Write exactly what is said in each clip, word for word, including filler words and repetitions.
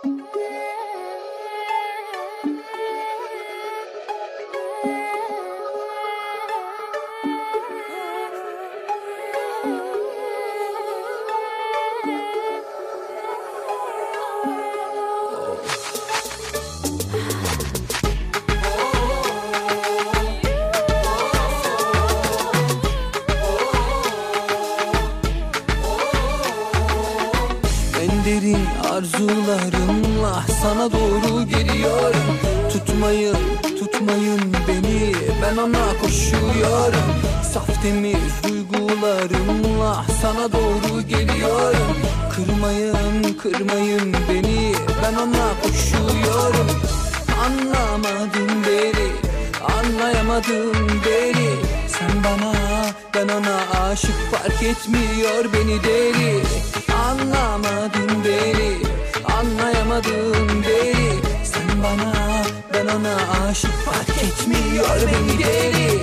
Derin arzularımla sana doğru geliyorum. Tutmayın, tutmayın beni, ben ona koşuyorum. Saf temiz duygularımla sana doğru geliyorum. Kırmayın, kırmayın beni, ben ona koşuyorum. Anlamadın beni, anlayamadın beni. Sen bana, ben ona aşık, fark etmiyor beni deli. Anlamadın beni, anlayamadın beni. Sen bana, ben ona aşık, fark etmiyor beni deli.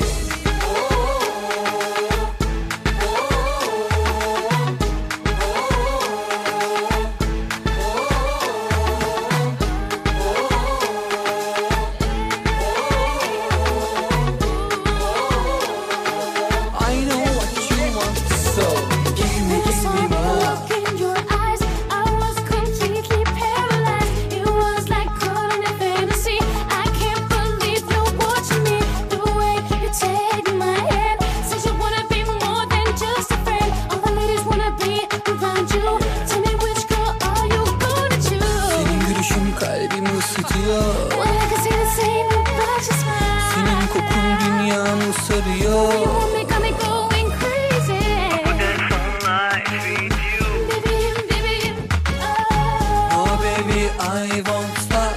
Kalbimi ısıtıyor. Senin kokun dünyamı sarıyor. Oh baby, I won't stop.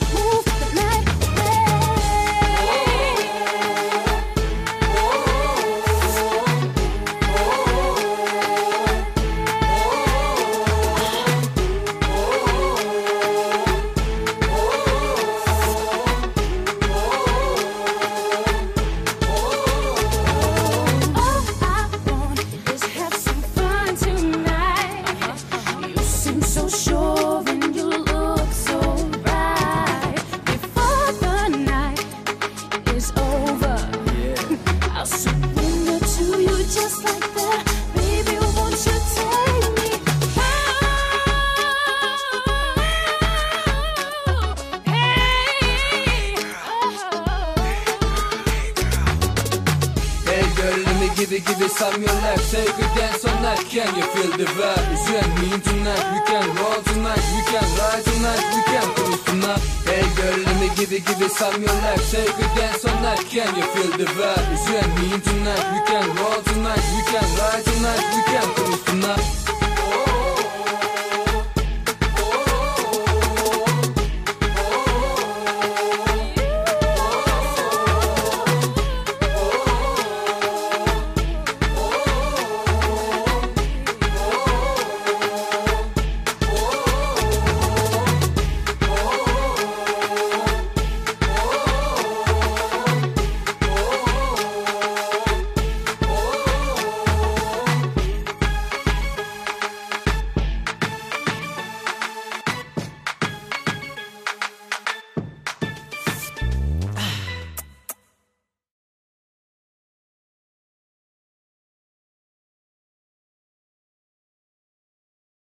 Give it, give it some your life. Take a dance all night. Can you feel the vibe? It's you and me tonight. We can roll tonight. We can ride tonight. We can cruise tonight. Hey girl, let me give it, give it some your life. Take a dance all night. Can you feel the vibe? It's you and me tonight. We can roll tonight. We can ride tonight. We can cruise tonight.